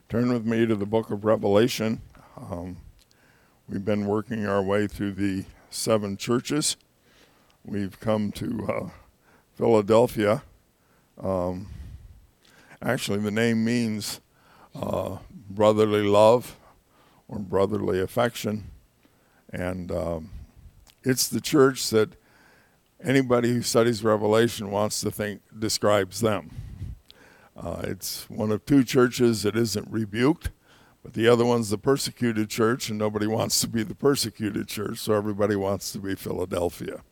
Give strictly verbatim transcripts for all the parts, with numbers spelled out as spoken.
Turn with me to the book of Revelation. Um, we've been working our way through the seven churches. We've come to uh, Philadelphia. Um, actually, the name means uh, brotherly love or brotherly affection. And um, it's the church that anybody who studies Revelation wants to think describes them. Uh, it's one of two churches that isn't rebuked, but the other one's the persecuted church, and nobody wants to be the persecuted church, so everybody wants to be Philadelphia.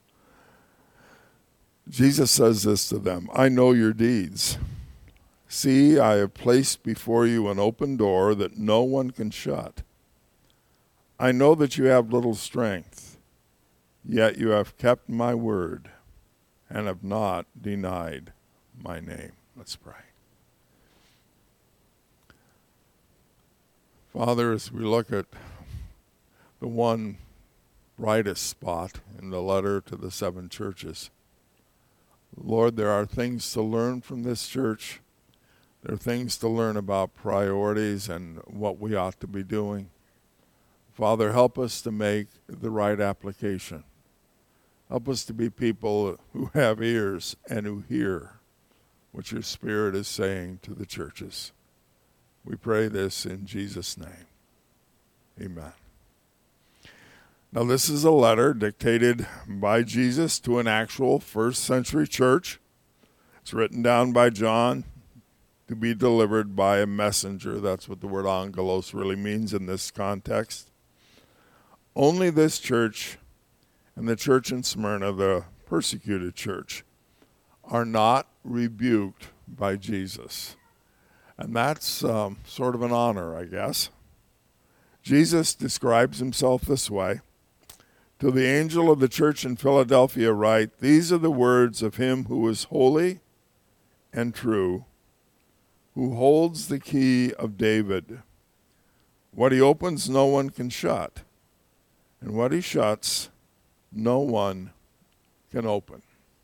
Jesus says this to them, I know your deeds. See, I have placed before you an open door that no one can shut. I know that you have little strength, yet you have kept my word and have not denied my name. Let's pray. Father, as we look at the one brightest spot in the letter to the seven churches, Lord, there are things to learn from this church. There are things to learn about priorities and what we ought to be doing. Father, help us to make the right application. Help us to be people who have ears and who hear what your Spirit is saying to the churches. We pray this in Jesus' name. Amen. Now, this is a letter dictated by Jesus to an actual first century church. It's written down by John to be delivered by a messenger. That's what the word angelos really means in this context. Only this church and the church in Smyrna, the persecuted church, are not rebuked by Jesus. And that's um, sort of an honor, I guess. Jesus describes himself this way. To the angel of the church in Philadelphia write, these are the words of him who is holy and true, who holds the key of David. What he opens, no one can shut. And what he shuts, no one can open.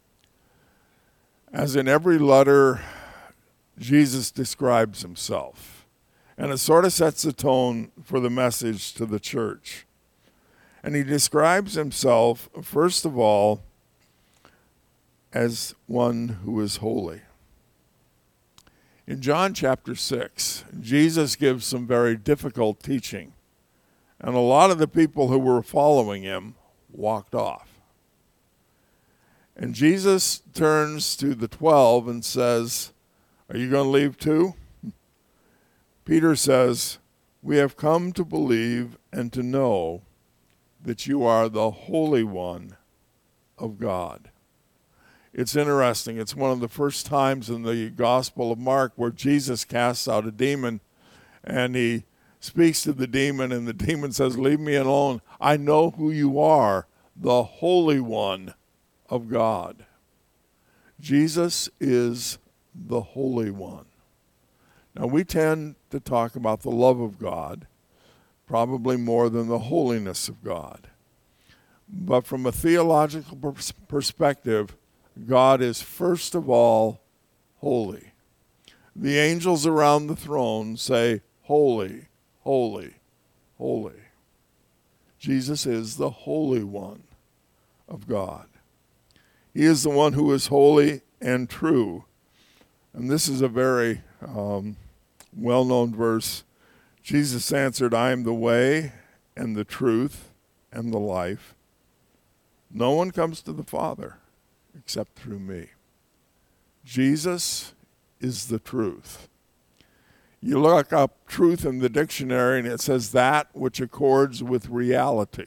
As in every letter, Jesus describes himself. And it sort of sets the tone for the message to the church. And he describes himself, first of all, as one who is holy. In John chapter six, Jesus gives some very difficult teaching. And a lot of the people who were following him walked off. And Jesus turns to the twelve and says, are you going to leave too? Peter says, we have come to believe and to know that you are the Holy One of God. It's interesting. It's one of the first times in the Gospel of Mark where Jesus casts out a demon and he speaks to the demon and the demon says, leave me alone. I know who you are, the Holy One of God. Jesus is the Holy One. Now, we tend to talk about the love of God, probably more than the holiness of God. But from a theological pers- perspective, God is first of all holy. The angels around the throne say, holy, holy, holy. Jesus is the Holy One of God. He is the one who is holy and true. And this is a very um, well-known verse. Jesus answered, I am the way and the truth and the life. No one comes to the Father except through me. Jesus is the truth. You look up truth in the dictionary and it says that which accords with reality.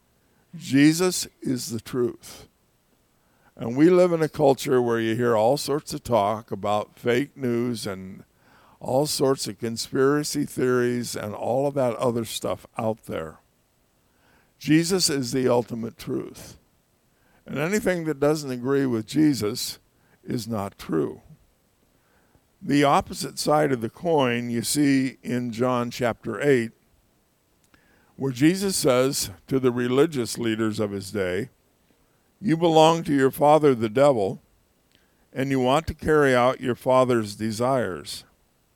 Jesus is the truth. And we live in a culture where you hear all sorts of talk about fake news and all sorts of conspiracy theories and all of that other stuff out there. Jesus is the ultimate truth. And anything that doesn't agree with Jesus is not true. The opposite side of the coin you see in John chapter eight, where Jesus says to the religious leaders of his day, you belong to your father, the devil, and you want to carry out your father's desires.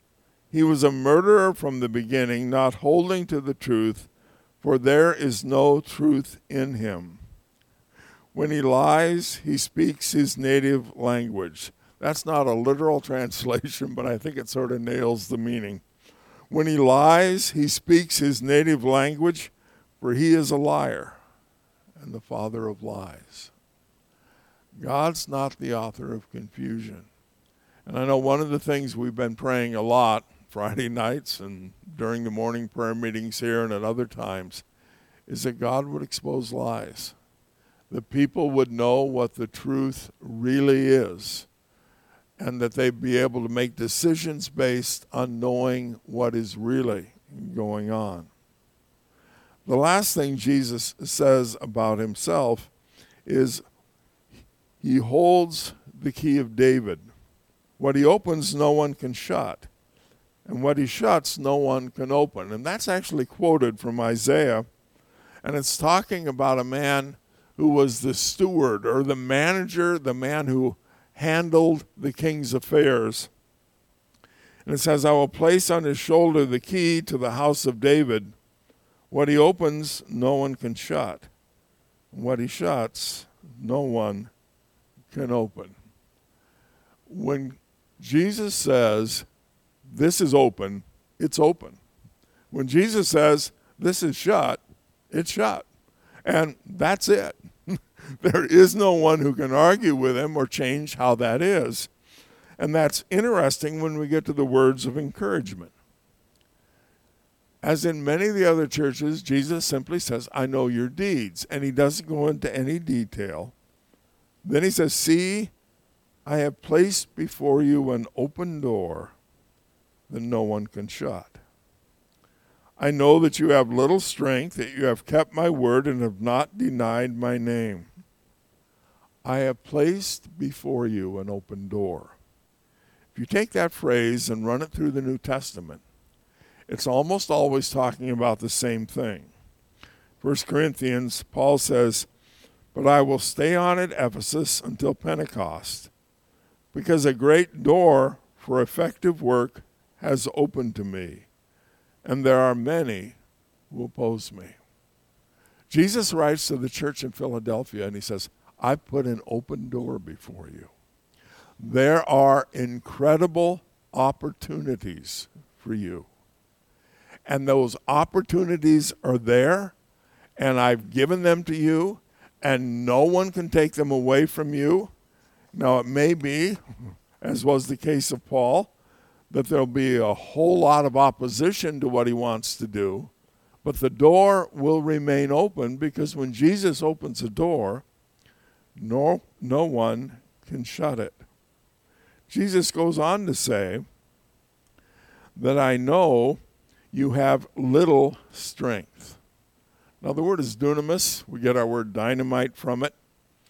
He was a murderer from the beginning, not holding to the truth, for there is no truth in him. When he lies, he speaks his native language. That's not a literal translation, but I think it sort of nails the meaning. When he lies, he speaks his native language, for he is a liar and the father of lies. God's not the author of confusion. And I know one of the things we've been praying a lot Friday nights and during the morning prayer meetings here and at other times is that God would expose lies. The people would know what the truth really is, and that they'd be able to make decisions based on knowing what is really going on. The last thing Jesus says about himself is he holds the key of David. What he opens, no one can shut. And what he shuts, no one can open. And that's actually quoted from Isaiah. And it's talking about a man who was the steward or the manager, the man who handled the king's affairs. And it says, I will place on his shoulder the key to the house of David. What he opens, no one can shut. What he shuts, no one can open. When Jesus says, this is open, it's open. When Jesus says, this is shut, it's shut. And that's it. There is no one who can argue with him or change how that is. And that's interesting when we get to the words of encouragement. As in many of the other churches, Jesus simply says, I know your deeds. And he doesn't go into any detail. Then he says, see, I have placed before you an open door that no one can shut. I know that you have little strength, that you have kept my word and have not denied my name. I have placed before you an open door. If you take that phrase and run it through the New Testament, it's almost always talking about the same thing. First Corinthians, Paul says, but I will stay on at Ephesus until Pentecost, because a great door for effective work has opened to me, and there are many who oppose me. Jesus writes to the church in Philadelphia, and he says, I put an open door before you. There are incredible opportunities for you. And those opportunities are there, and I've given them to you, and no one can take them away from you. Now, it may be, as was the case of Paul, that there'll be a whole lot of opposition to what he wants to do, but the door will remain open, because when Jesus opens a door, no, no one can shut it. Jesus goes on to say that I know you have little strength. Now, the word is dunamis. We get our word dynamite from it.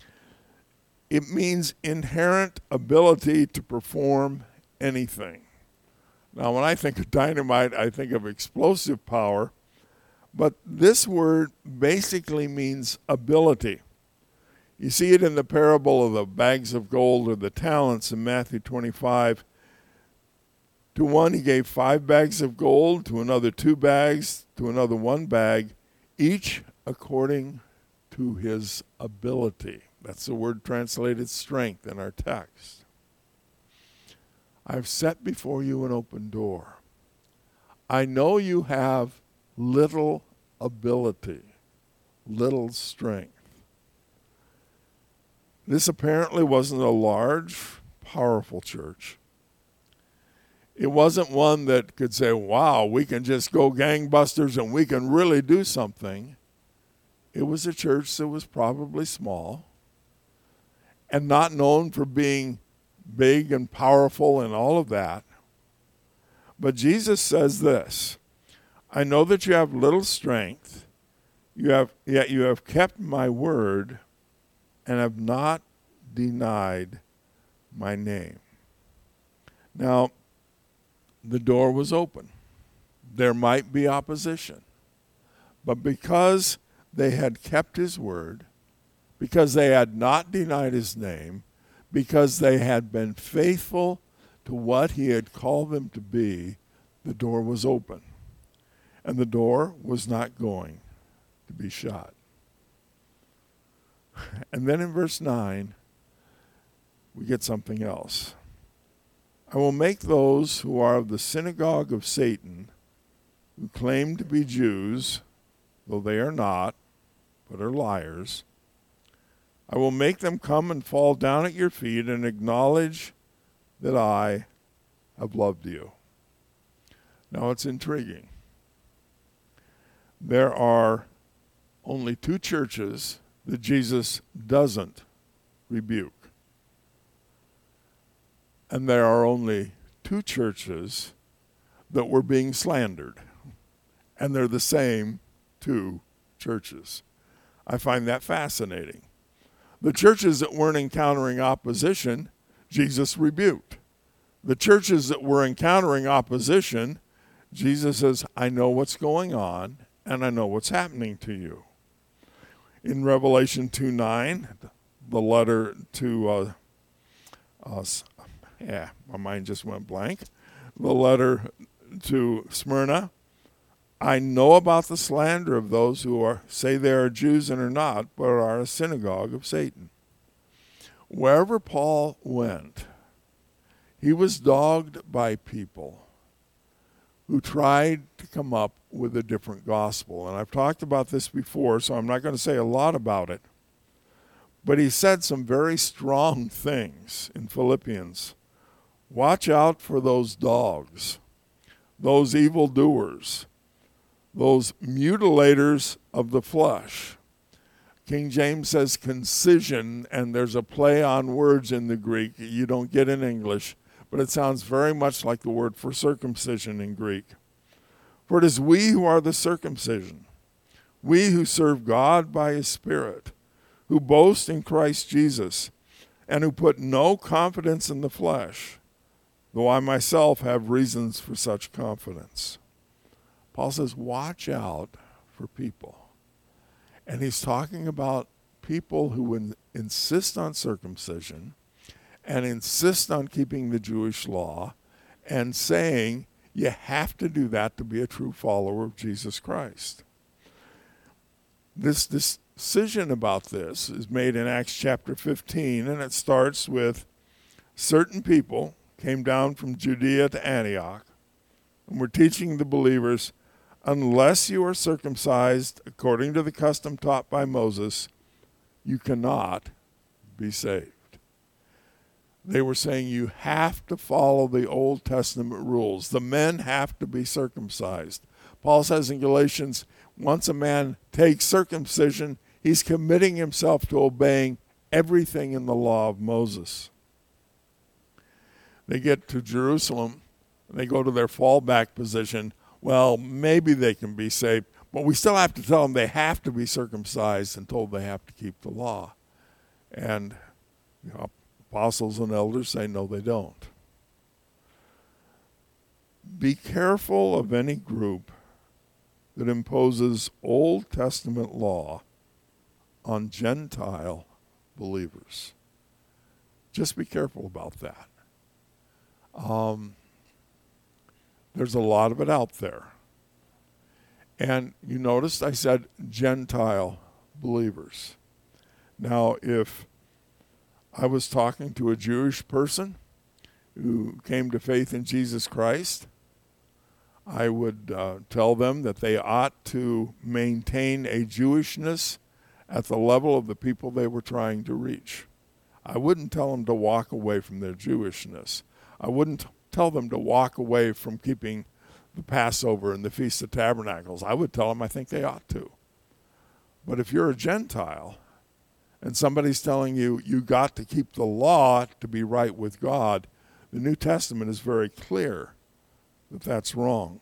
It means inherent ability to perform anything. Now, when I think of dynamite, I think of explosive power, but this word basically means ability. You see it in the parable of the bags of gold or the talents in Matthew twenty-five. To one he gave five bags of gold, to another two bags, to another one bag, each according to his ability. That's the word translated strength in our text. I've set before you an open door. I know you have little ability, little strength. This apparently wasn't a large, powerful church. It wasn't one that could say, wow, we can just go gangbusters and we can really do something. It was a church that was probably small and not known for being big and powerful and all of that. But Jesus says this, I know that you have little strength, you have, yet you have kept my word and have not denied my name. Now, the door was open. There might be opposition. But because they had kept his word, because they had not denied his name, because they had been faithful to what he had called them to be, the door was open, and the door was not going to be shut. And then in verse nine, we get something else. I will make those who are of the synagogue of Satan, who claim to be Jews, though they are not, but are liars, I will make them come and fall down at your feet and acknowledge that I have loved you. Now it's intriguing. There are only two churches that Jesus doesn't rebuke. And there are only two churches that were being slandered. And they're the same two churches. I find that fascinating. The churches that weren't encountering opposition, Jesus rebuked. The churches that were encountering opposition, Jesus says, I know what's going on, and I know what's happening to you. In Revelation two nine, the letter to, uh, uh, yeah, my mind just went blank. The letter to Smyrna, I know about the slander of those who are say they are Jews and are not, but are a synagogue of Satan. Wherever Paul went, he was dogged by people who tried to come up with a different gospel. And I've talked about this before, so I'm not going to say a lot about it. But he said some very strong things in Philippians. Watch out for those dogs, those evildoers, those mutilators of the flesh. King James says concision, and there's a play on words in the Greek you don't get in English, but it sounds very much like the word for circumcision in Greek. For it is we who are the circumcision, we who serve God by his Spirit, who boast in Christ Jesus, and who put no confidence in the flesh, though I myself have reasons for such confidence. Paul says, watch out for people. And he's talking about people who in, insist on circumcision and insist on keeping the Jewish law and saying you have to do that to be a true follower of Jesus Christ. This decision about this is made in Acts chapter fifteen, and it starts with certain people came down from Judea to Antioch and were teaching the believers, unless you are circumcised according to the custom taught by Moses, you cannot be saved. They were saying you have to follow the Old Testament rules. The men have to be circumcised. Paul says in Galatians, once a man takes circumcision, he's committing himself to obeying everything in the law of Moses. They get to Jerusalem, and they go to their fallback position. Well, maybe they can be saved, but we still have to tell them they have to be circumcised and told they have to keep the law. And you know, apostles and elders say, no, they don't. Be careful of any group that imposes Old Testament law on Gentile believers. Just be careful about that. Um, there's a lot of it out there. And you noticed I said Gentile believers. Now, if I was talking to a Jewish person who came to faith in Jesus Christ, I would uh, tell them that they ought to maintain a Jewishness at the level of the people they were trying to reach. I wouldn't tell them to walk away from their Jewishness. I wouldn't tell them to walk away from keeping the Passover and the Feast of Tabernacles. I would tell them I think they ought to. But if you're a Gentile and somebody's telling you you got to keep the law to be right with God, the New Testament is very clear that that's wrong.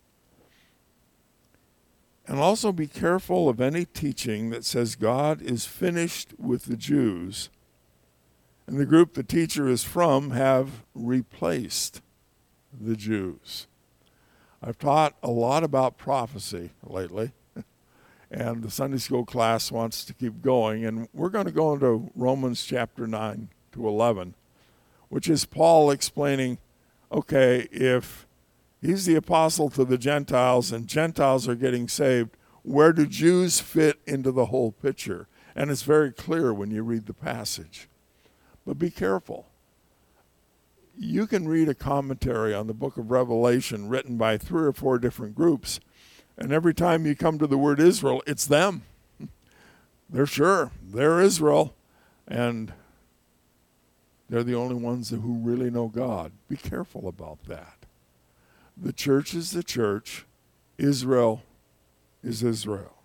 And also be careful of any teaching that says God is finished with the Jews and the group the teacher is from have replaced the Jews. I've taught a lot about prophecy lately, and the Sunday school class wants to keep going, and we're going to go into Romans chapter nine to eleven, which is Paul explaining, okay, if He's the apostle to the Gentiles, and Gentiles are getting saved. Where do Jews fit into the whole picture? And it's very clear when you read the passage. But be careful. You can read a commentary on the book of Revelation written by three or four different groups, and every time you come to the word Israel, it's them. They're sure. They're Israel, and they're the only ones who really know God. Be careful about that. The church is the church. Israel is Israel.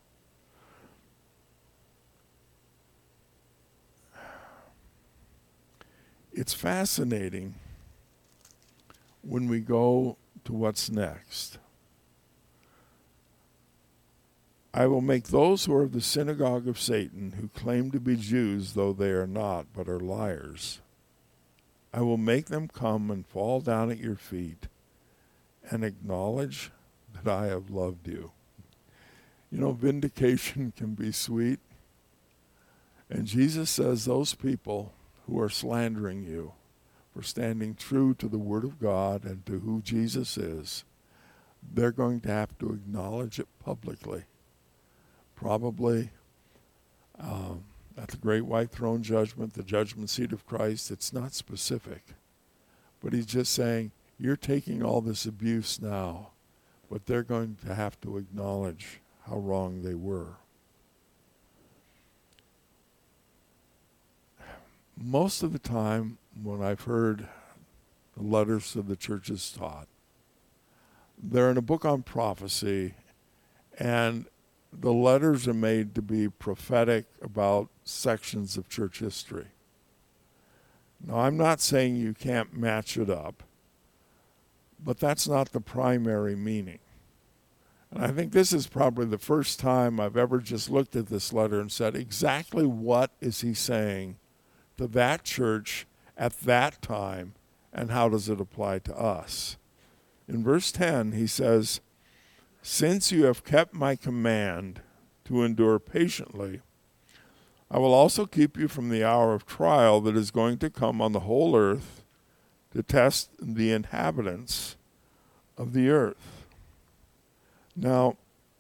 It's fascinating when we go to what's next. I will make those who are of the synagogue of Satan, who claim to be Jews, though they are not, but are liars. I will make them come and fall down at your feet and acknowledge that I have loved you. You know, vindication can be sweet. And Jesus says those people who are slandering you for standing true to the Word of God and to who Jesus is, they're going to have to acknowledge it publicly. Probably um, at the great white throne judgment, the judgment seat of Christ. It's not specific. But he's just saying, you're taking all this abuse now, but they're going to have to acknowledge how wrong they were. Most of the time when I've heard the letters to the churches taught, they're in a book on prophecy, and the letters are made to be prophetic about sections of church history. Now, I'm not saying you can't match it up, but that's not the primary meaning. And I think this is probably the first time I've ever just looked at this letter and said, exactly what is he saying to that church at that time, and how does it apply to us? In verse ten, he says, since you have kept my command to endure patiently, I will also keep you from the hour of trial that is going to come on the whole earth to test the inhabitants of the earth. Now,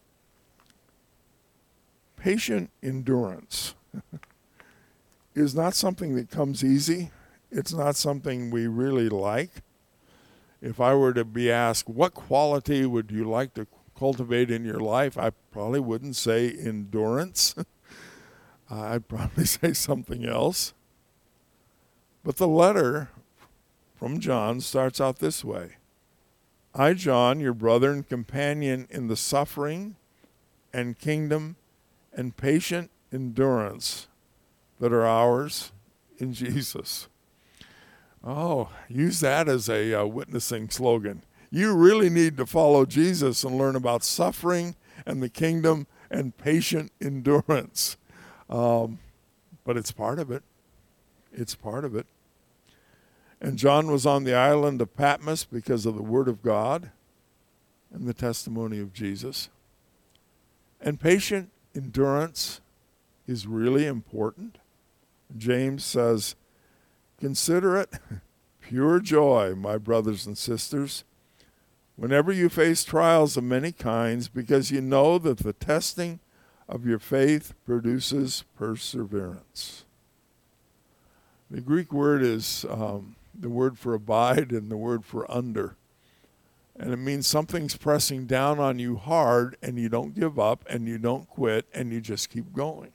patient endurance is not something that comes easy. It's not something we really like. If I were to be asked, what quality would you like to cultivate in your life, I probably wouldn't say endurance. I'd probably say something else. But the letter from John starts out this way. I, John, your brother and companion in the suffering and kingdom and patient endurance that are ours in Jesus. Oh, use that as a uh, witnessing slogan. You really need to follow Jesus and learn about suffering and the kingdom and patient endurance. Um, but it's part of it. It's part of it. And John was on the island of Patmos because of the Word of God and the testimony of Jesus. And patient endurance is really important. James says, consider it pure joy, my brothers and sisters, whenever you face trials of many kinds, because you know that the testing of your faith produces perseverance. The Greek word is um, the word for abide and the word for under. And it means something's pressing down on you hard, and you don't give up, and you don't quit, and you just keep going.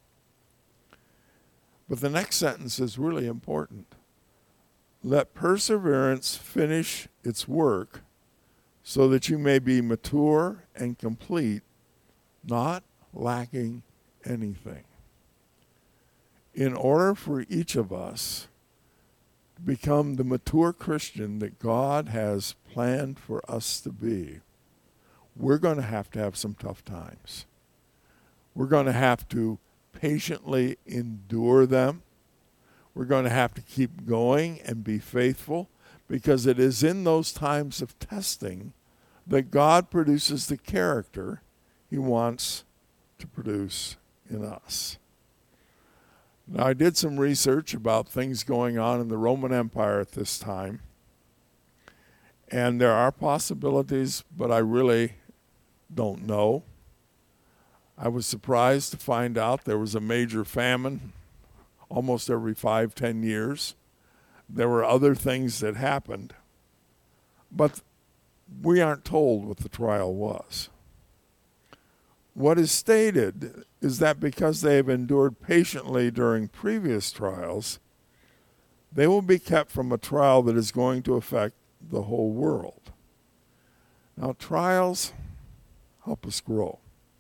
But the next sentence is really important. Let perseverance finish its work so that you may be mature and complete, not lacking anything. In order for each of us to become the mature Christian that God has planned for us to be, we're going to have to have some tough times. We're going to have to patiently endure them. We're going to have to keep going and be faithful, because it is in those times of testing that God produces the character he wants to produce in us. Now, I did some research about things going on in the Roman Empire at this time, And there are possibilities, but I really don't know. I was surprised to find out there was a major famine almost every five, ten years. There were other things that happened, but we aren't told what the trial was. What is stated is that because they have endured patiently during previous trials, they will be kept from a trial that is going to affect the whole world. Now, trials help us grow.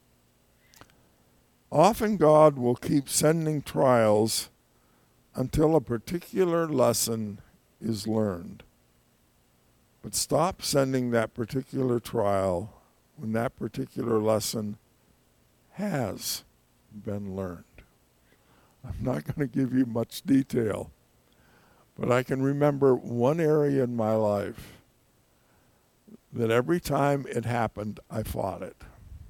Often God will keep sending trials until a particular lesson is learned. But stop sending that particular trial when that particular lesson has been learned. I'm not going to give you much detail, but I can remember one area in my life that every time it happened, I fought it.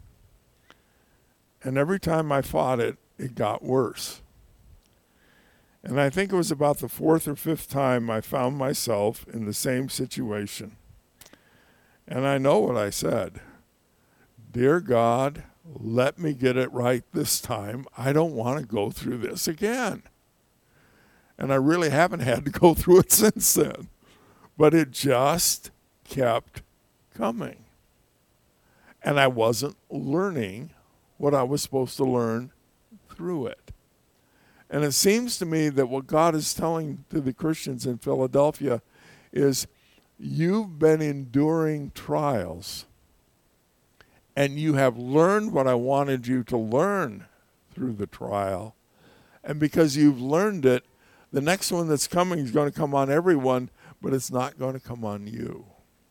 And every time I fought it, it got worse. And I think it was about the fourth or fifth time I found myself in the same situation. And I know what I said. Dear God, let me get it right this time. I don't want to go through this again. And I really haven't had to go through it since then. But it just kept coming. And I wasn't learning what I was supposed to learn through it. And it seems to me that what God is telling to the Christians in Philadelphia is, you've been enduring trials, and you have learned what I wanted you to learn through the trial. And because you've learned it, the next one that's coming is going to come on everyone, but it's not going to come on you.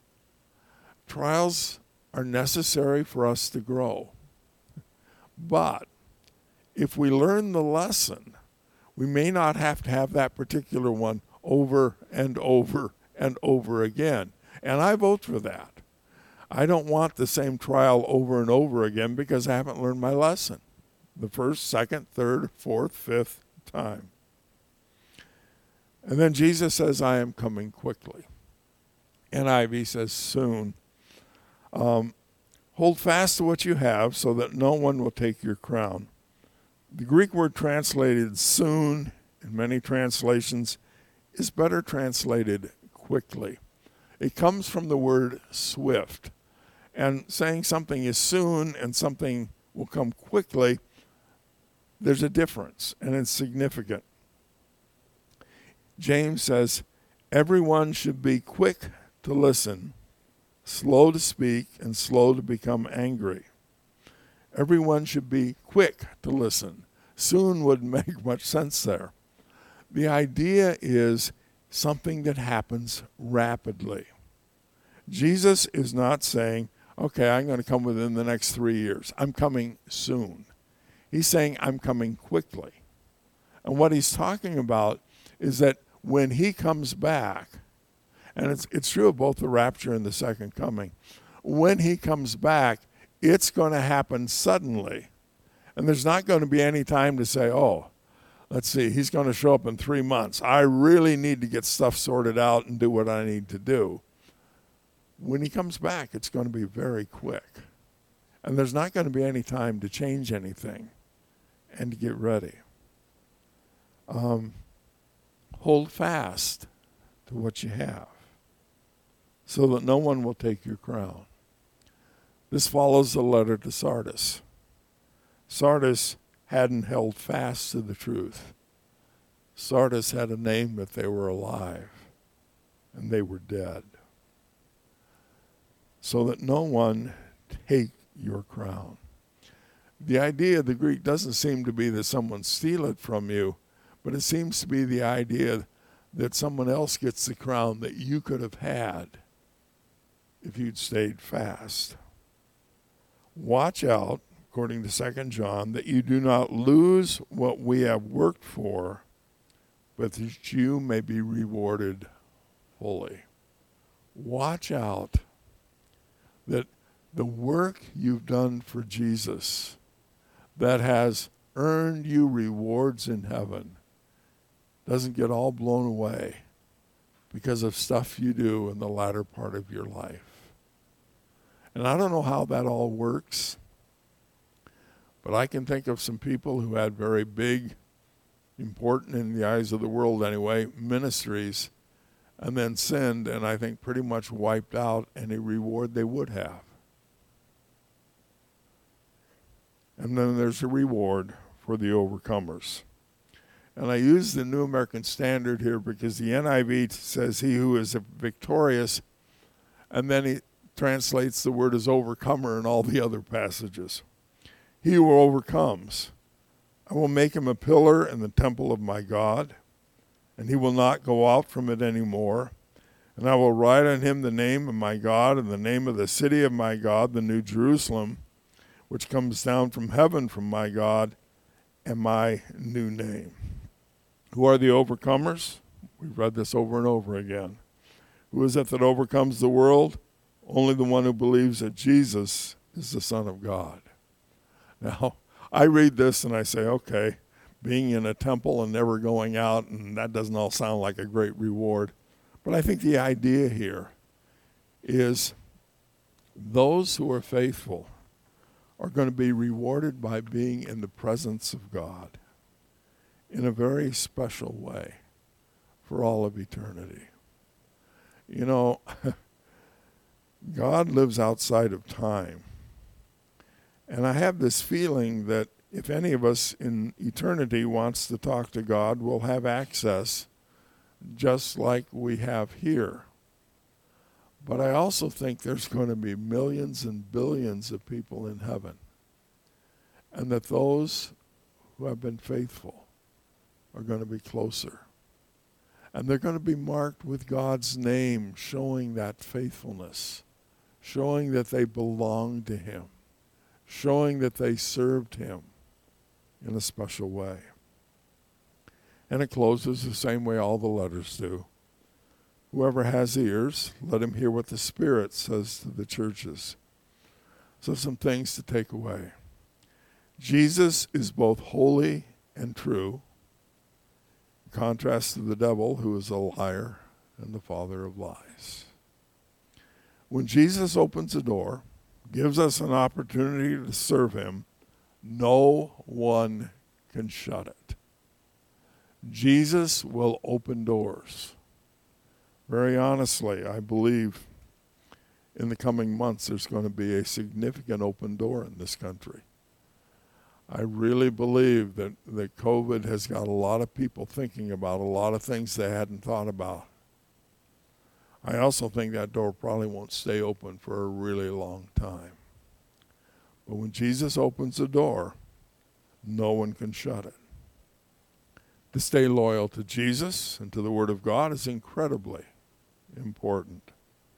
Trials are necessary for us to grow. But if we learn the lesson, we may not have to have that particular one over and over and over again. And I vote for that. I don't want the same trial over and over again because I haven't learned my lesson the first, second, third, fourth, fifth time. And then Jesus says, I am coming quickly. N I V says soon. Um, Hold fast to what you have so that no one will take your crown. The Greek word translated soon in many translations is better translated quickly. It comes from the word swift. And saying something is soon and something will come quickly, there's a difference, and it's significant. James says, everyone should be quick to listen, slow to speak, and slow to become angry. Everyone should be quick to listen. Soon wouldn't make much sense there. The idea is something that happens rapidly. Jesus is not saying, okay, I'm going to come within the next three years. I'm coming soon. He's saying, I'm coming quickly. And what he's talking about is that when he comes back, and it's it's true of both the rapture and the second coming. When he comes back, it's going to happen suddenly. And there's not going to be any time to say, oh, let's see, he's going to show up in three months. I really need to get stuff sorted out and do what I need to do. When he comes back, it's going to be very quick. And there's not going to be any time to change anything and to get ready. Um, hold fast to what you have, so that no one will take your crown. This follows the letter to Sardis. Sardis hadn't held fast to the truth. Sardis had a name that they were alive, and they were dead. So that no one take your crown. The idea of the Greek doesn't seem to be that someone steal it from you, but it seems to be the idea that someone else gets the crown that you could have had if you'd stayed fast. Watch out, according to Second John, that you do not lose what we have worked for, but that you may be rewarded fully. Watch out that the work you've done for Jesus that has earned you rewards in heaven doesn't get all blown away because of stuff you do in the latter part of your life. And I don't know how that all works, but I can think of some people who had very big, important in the eyes of the world anyway, ministries, and then sinned, and I think pretty much wiped out any reward they would have. And then there's a reward for the overcomers. And I use the New American Standard here because the N I V says he who is victorious, and then he translates the word as overcomer in all the other passages. He who overcomes, I will make him a pillar in the temple of my God, and he will not go out from it any more. And I will write on him the name of my God and the name of the city of my God, the New Jerusalem, which comes down from heaven from my God, and my new name. Who are the overcomers? We've read this over and over again. Who is it that overcomes the world? Only the one who believes that Jesus is the Son of God. Now, I read this and I say, okay, being in a temple and never going out, and that doesn't all sound like a great reward. But I think the idea here is those who are faithful are going to be rewarded by being in the presence of God in a very special way for all of eternity. You know, God lives outside of time. And I have this feeling that if any of us in eternity wants to talk to God, we'll have access just like we have here. But I also think there's going to be millions and billions of people in heaven. And that those who have been faithful are going to be closer. And they're going to be marked with God's name, showing that faithfulness, showing that they belong to him, showing that they served him in a special way. And it closes the same way all the letters do. Whoever has ears, let him hear what the Spirit says to the churches. So some things to take away. Jesus is both holy and true, in contrast to the devil, who is a liar and the father of lies. When Jesus opens a door, gives us an opportunity to serve him, no one can shut it. Jesus will open doors. Very honestly, I believe in the coming months there's going to be a significant open door in this country. I really believe that, that COVID has got a lot of people thinking about a lot of things they hadn't thought about. I also think that door probably won't stay open for a really long time. But when Jesus opens the door, no one can shut it. To stay loyal to Jesus and to the Word of God is incredibly important.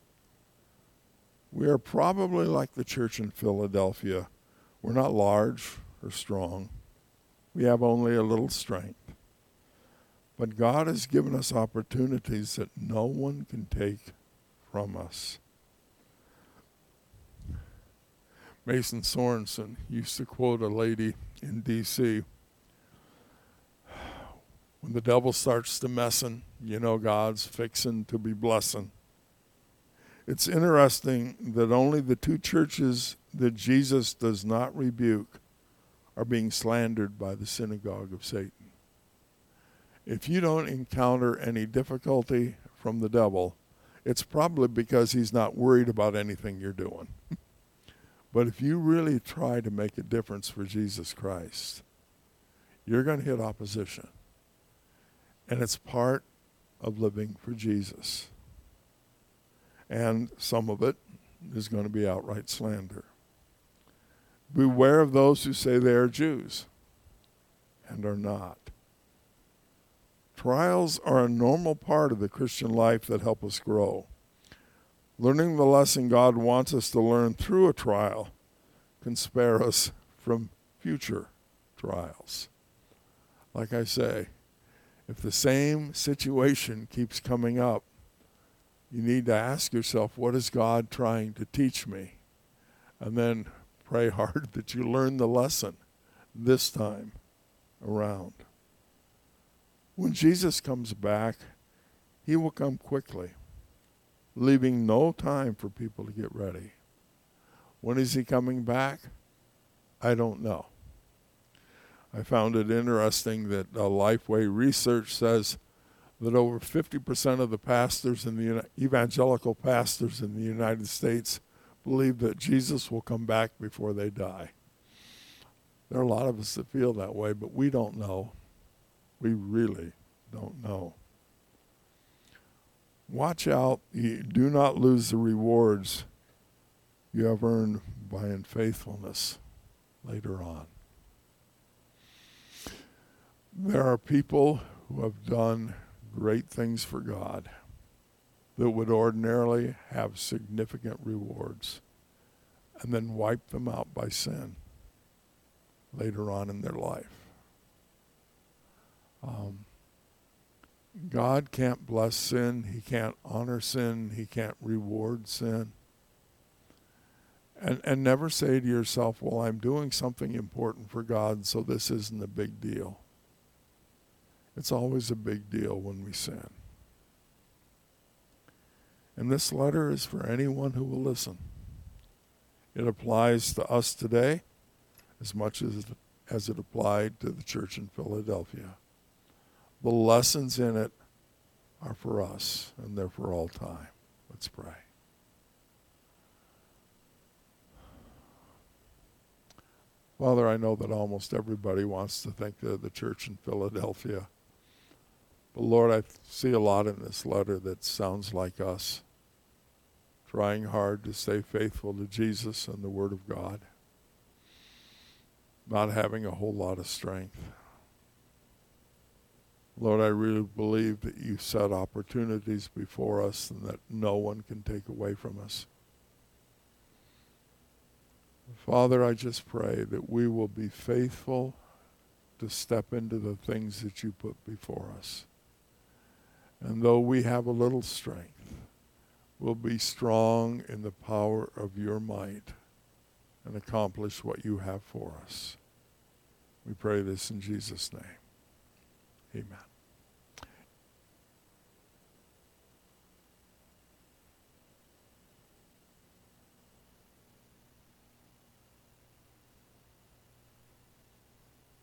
We are probably like the church in Philadelphia. We're not large or strong. We have only a little strength. But God has given us opportunities that no one can take from us. Mason Sorensen used to quote a lady in D C When the devil starts to messin', you know God's fixin' to be blessin'. It's interesting that only the two churches that Jesus does not rebuke are being slandered by the synagogue of Satan. If you don't encounter any difficulty from the devil, it's probably because he's not worried about anything you're doing. But if you really try to make a difference for Jesus Christ, you're going to hit opposition. And it's part of living for Jesus. And some of it is going to be outright slander. Beware of those who say they are Jews and are not. Trials are a normal part of the Christian life that help us grow. Learning the lesson God wants us to learn through a trial can spare us from future trials. Like I say, if the same situation keeps coming up, you need to ask yourself, what is God trying to teach me? And then pray hard that you learn the lesson this time around. When Jesus comes back, he will come quickly, leaving no time for people to get ready. When is he coming back? I don't know. I found it interesting that uh, Lifeway research says that over fifty percent of the pastors in the evangelical pastors in the United States believe that Jesus will come back before they die. There are a lot of us that feel that way, but we don't know. We really don't know. Watch out. You do not lose the rewards you have earned by unfaithfulness later on. There are people who have done great things for God that would ordinarily have significant rewards and then wipe them out by sin later on in their life. Um, God can't bless sin. He can't honor sin. He can't reward sin. And, and never say to yourself, well, I'm doing something important for God, so this isn't a big deal. It's always a big deal when we sin. And this letter is for anyone who will listen. It applies to us today as much as, as it applied to the church in Philadelphia. The lessons in it are for us, and they're for all time. Let's pray. Father, I know that almost everybody wants to think they're the church in Philadelphia. But Lord, I see a lot in this letter that sounds like us, trying hard to stay faithful to Jesus and the Word of God, not having a whole lot of strength. Lord, I really believe that you set opportunities before us and that no one can take away from us. Father, I just pray that we will be faithful to step into the things that you put before us. And though we have a little strength, we'll be strong in the power of your might and accomplish what you have for us. We pray this in Jesus' name. Amen.